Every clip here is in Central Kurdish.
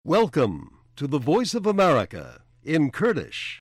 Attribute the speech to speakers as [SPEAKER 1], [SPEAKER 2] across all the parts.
[SPEAKER 1] Welcome to the Voice of America in Kurdish.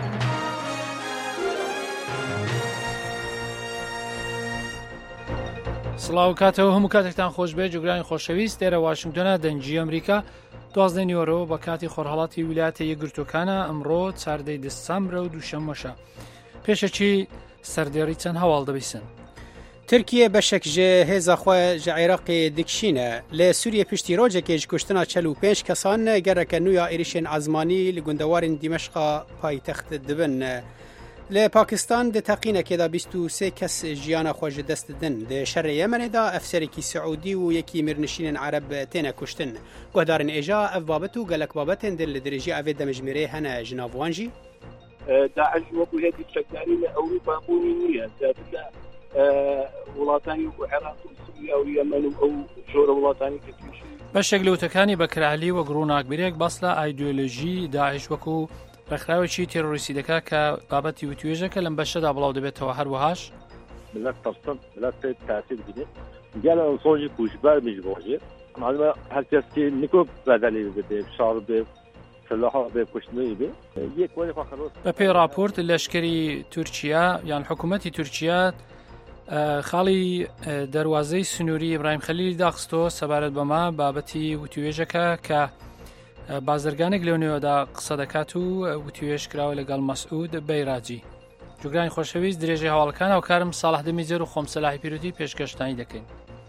[SPEAKER 2] سڵاو کاتەوە هەموو کاتێکتان خۆش بێ جوگرانی خۆشەویست دێرە واشنگتۆنە دەنجی ئەمریکا 12 نیوەرەوە بە کاتی خۆرهەڵاتی ویلایەتە یەکگرتوەکانە ئەمڕۆ 4 دەسەمبرە و دووشەممەشە پێشەکی سەردێڕی چەند هەواڵ دەبیسن.
[SPEAKER 3] ترکیە بەشێک ji hêza xwe ji Iraqê dikişîne. Lê Sûriye piştî rojekê ji kuştina 45 kesan gereke nû ya êrişên ezmanî li gundewarên Dîmeşqa paytext dibin. Lê Pakistan di teqînekê de 23 kes jiyana xwe ji dest didin. Di şerê Yemenê de efserekî Siûdî û yekî mêrnişînên Ereb têne kuştin. Guhdarên êja ev babet û gelek babetên din li dirêjî evê demejmêrê hene ji nav wan jî.
[SPEAKER 4] داعش وەکو هێزی شەکاری لە ئەوروپا بوونی نییە زیاتر وڵاتانی وەکو عێراق و سووریا و یەمەن و ئەو جۆرە وڵاتانی کە تووشی
[SPEAKER 2] بەشێک لەوتەکانی بەکرالی وە گڕووناکبرێک بەس لە ئایدۆلۆژی داعش وەکو ڕێکخراوێکی تێرۆریستی دەکات کە بابەتی وتوێژەکە لەم بەشەدا بڵاو دەبێتەوە هەروەهاش
[SPEAKER 5] ملت ترسم ملت تاثیر بینه گل انسانی کوشبر میجواجه معلومه هر کسی نیکو بدلی بده شعار به سلاح به کشتنی به یک ولی خلاص
[SPEAKER 2] بە پێی راپۆرت لەشکری تورکیا یان حکوومەتی تورکیا خاڵی دەواازەی سنووری ئیبراهیم خەلیل داخستۆ سەبارەت بەما بابەتی وتوێژەکە کە بازرگانێک لەونەوەدا قسە دەکات و وتوێژ کراوە لەگەڵ مەسعود بەیراجی. جوگرانی خۆشەویست درێژەی هەواڵەکانە و کارم ساڵح دەمیجەر و خۆم سەلاحی پیرۆتی پێشکەشتانی دەکەین.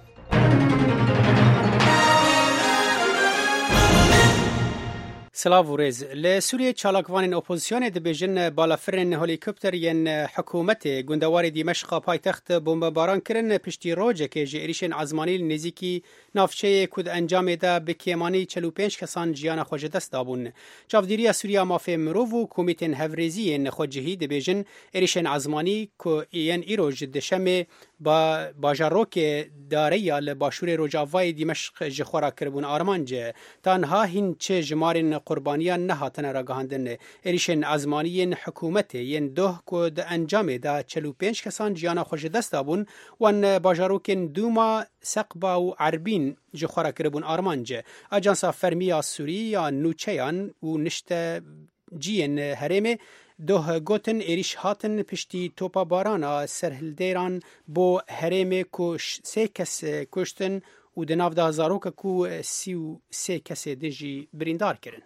[SPEAKER 3] Silav û rêz li Sûriyê çalakvanên opozîsyonê dibêjin balafirên helîkopterên hikûmetê gundewarê Dîmeşqa paytext bombebaran kirin piştî rojekê ji êrişên ezmanî li nêzîkî navçeyê ku di encamê de bi kêmanî 45 kesan jiyana xwe ji dest dabûn. Çavdîriya Sûriya Mafê Mirov û komîtên hevrêziyên xwecihî dibêjin êrişên ezmanî ku yên îro ji dişemê bajarokê dareya li başûrê Rojavayê Dîmeşq ji xwe ra kiribûn armanc. Tanha hîn çi ji marên qurbaniyan nehatine ragihandin. Êrişên ezmaniyên hikûmetê yên doh ku di encamê de 45 kesan jiyana xwe ji dest dabûn wan bajarokên Dûma, Seqba û Erbîn ji xwe ra kiribûn armanc. Ajansa Fermiya Sûrî ya nûçeyan û nişteciyên herêmê doh gotin êrîş hatin piştî topabarana serhildêran bo herêmê ku 3 kes kuştin û di nav de zarokek ku 33 kesê de jî birîndar kirin.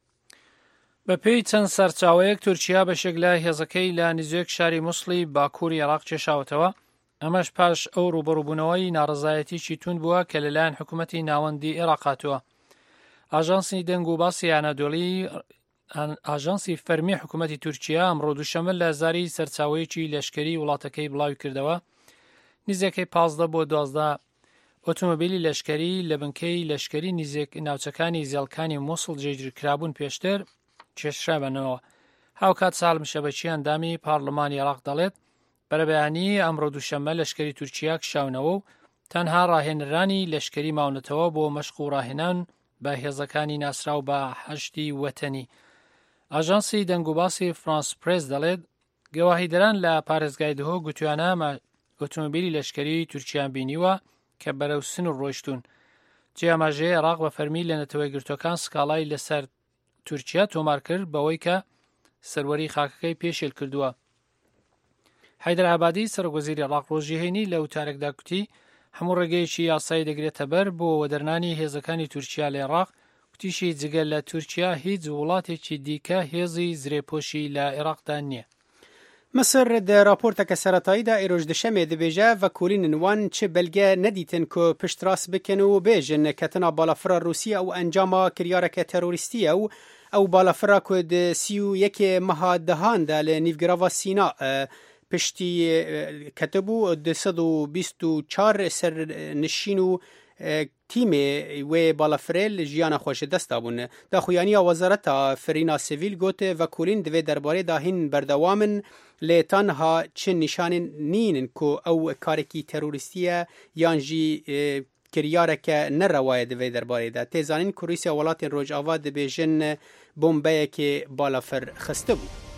[SPEAKER 2] بە پێی چەند سەرچاوەیەک تورکیا بەشێک لە هێزەکەی لە نزیک شاری مووسڵی باکووری عێراق کێشاوەتەوە. ئەمەش پاش ئەو ڕوبەڕووبوونەوەی ناڕزایەتیی تون بووە کە لەلایەن حکوومەتی ناوەندی عێراق هاتووە. ئاژانسی دەنگ و باسی ئانادۆڵی ئاژانسی فەرمی حکوومەتی تورکیا ئەمڕۆ دووشەمە لە زاری سەرچاوەیەکی لەشکری وڵاتەکەی بڵاوی کردەوە. نزیکەی 15 بۆ 12 ئۆتۆمۆبیلی لەشکری لە بنکەی لەشکری نزیک ناوچەکانی زێڵکانی مووسڵ جێگیرکرابوون پێشتر کێشرابنەوە. هاوکات ساڵم شەبەچیان دامی پارلەمانی عێراق دەڵێت بەرەبەیانی ئەمڕۆ دووشەمە لەشکری تورکیا کشاونەوە و تەنها ڕاهێنرانی لەشکری ماونەتەوە بۆ مەشق و ڕاهێنان بە هێزەکانی ناسراو بە هەشتی وەتەنی. ئاژانسی دەنگ و باسی فرانس پرێس دەڵێت گەواهیدەران لە پارێزگای دهۆ گوتویانە ئۆتۆمۆبیلی لەشکری تورکیان بینیوە کە بەرەو سن و ڕۆیشتون. جێماژەیە عێراق بە فەرمی لە نەتەوەی گرتوەکان سکاڵای لەسەر تورکیا تۆمار کرد بەوەی کە سەروەری خاکەکەی پێشێل کردووە. حەیدەر عەبادی سەرۆکوەزیری عێراق ڕۆژیهێنی لە وتارێکدا کوتی هەموو ڕێگەیەکی یاسایی دەگرێتە بەر بۆ وەدەرنانی هێزەکانی تورکیا لە عێراق. کوتیشی جگەل لە تورکیا هیچ وڵاتێکی دیکە هێزی زرێپۆشی لە عێراقدا نییە.
[SPEAKER 3] Misir di raporteke seretayî de êroj dişemê dibêje vekolînên wan çi belge nedîtin ku piştrast bikin û bêjin ketina balafira Rûsya û encama kiryareke terorîstî ye û ew balafira ku di 31 meha dehan de li nîvgirava Sîna piştî ketibû 224 sernişîn û tîmê wê balafirê li jiyana xwe ji dest dabûn. Daxuyaniya Wezareta Firîna Sivîl got vekolîn divê derbarê de hîn berdewamin lê tanha çi nîşanên nînin ku ew karekî terorîstî ye yan jî kiryareke nerewaye divê derbarê de. Tê zanîn ku Rûsya welatên Rojava dibêjin bombeyekê balafir xiste bû.